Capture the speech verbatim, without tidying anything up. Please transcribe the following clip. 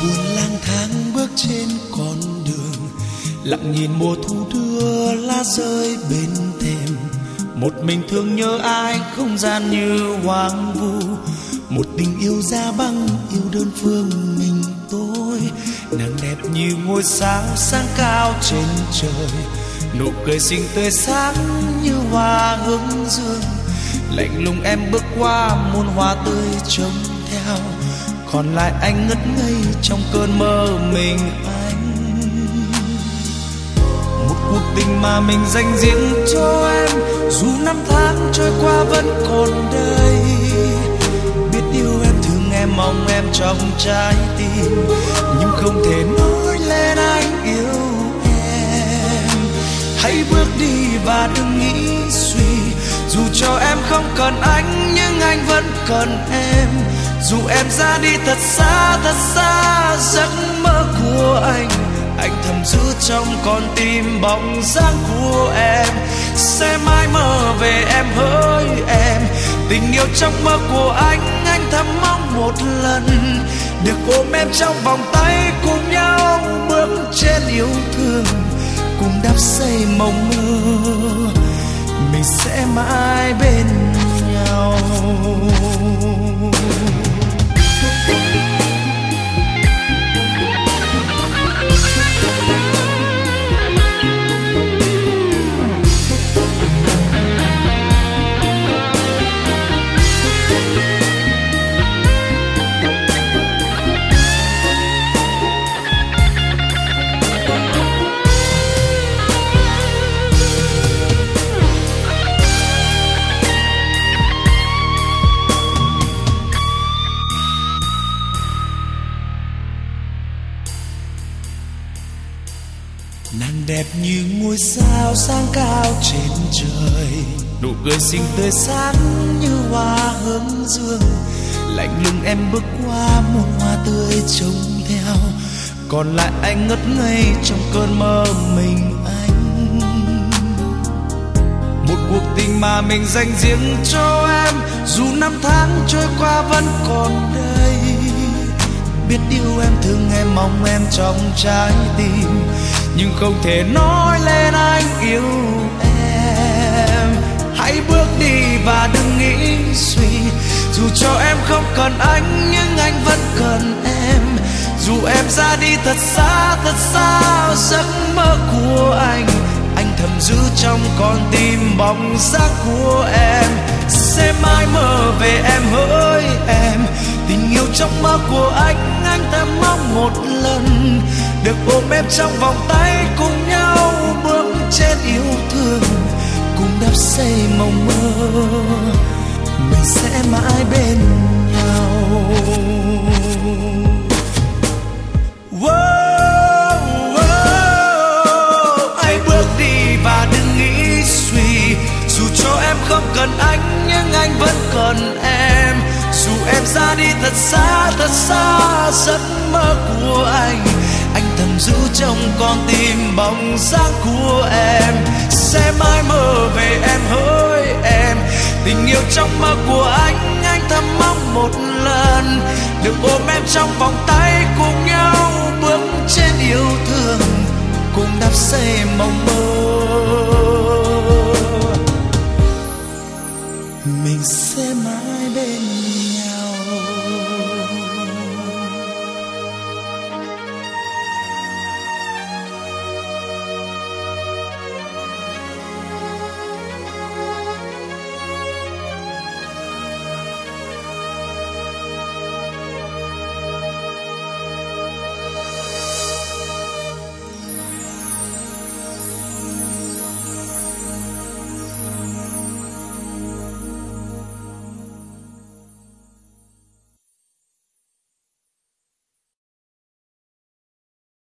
buồn lang thang bước trên con đường, lặng nhìn mùa thu đưa lá rơi bên thềm. Một mình thương nhớ ai, không gian như hoang vu. Một tình yêu da băng, yêu đơn phương mình tôi. Nàng đẹp như ngôi sao sáng cao trên trời, nụ cười xinh tươi sáng như hoa hướng dương. Lạnh lùng em bước qua muôn hoa tươi trông theo, còn lại anh ngất ngây trong cơn mơ mình anh. Một cuộc tình mà mình dành riêng cho em, dù năm tháng trôi qua vẫn còn đây. Biết yêu em, thương em, mong em trong trái tim, nhưng không thể nói lên anh yêu em. Hãy bước đi và đừng nghĩ suy, dù cho em không cần anh nhưng anh vẫn cần em. Dù em ra đi thật xa thật xa, giấc mơ của anh anh thầm giữ trong con tim bóng dáng của em. Sẽ mãi mơ về em hỡi em, tình yêu trong mơ của anh anh thầm mong một lần được ôm em trong vòng tay, cùng nhau bước trên yêu thương, cùng đắp xây mộng mơ mình sẽ mãi bên nhau. Nàng đẹp như ngôi sao sáng cao trên trời, nụ cười xinh tươi sáng như hoa hướng dương. Lạnh lùng em bước qua muôn hoa tươi trông theo, còn lại anh ngất ngây trong cơn mơ mình anh. Một cuộc tình mà mình dành riêng cho em, dù năm tháng trôi qua vẫn còn đây. Biết yêu em, thương em, mong em trong trái tim, nhưng không thể nói lên anh yêu em. Hãy bước đi và đừng nghĩ suy, dù cho em không cần anh nhưng anh vẫn cần em. Dù em ra đi thật xa thật xa, giấc mơ của anh anh thầm giữ trong con tim bóng dáng của em. Sẽ mãi mơ về em hỡi em, tình yêu trong mơ của anh anh thầm mong một lần được ôm em trong vòng tay, cùng nhau bước trên yêu thương, cùng đắp xây mộng mơ mình sẽ mãi bên nhau. Wow, wow. Hãy bước đi và đừng nghĩ suy, dù cho em không cần anh nhưng anh vẫn cần em. Dù em ra đi thật xa thật xa, giấc mơ của anh anh thầm giữ trong con tim bóng dáng của em. Sẽ mãi mơ về em hỡi em, tình yêu trong mơ của anh anh thầm mong một lần được ôm em trong vòng tay, cùng nhau bước trên yêu thương, cùng đắp xây mộng mơ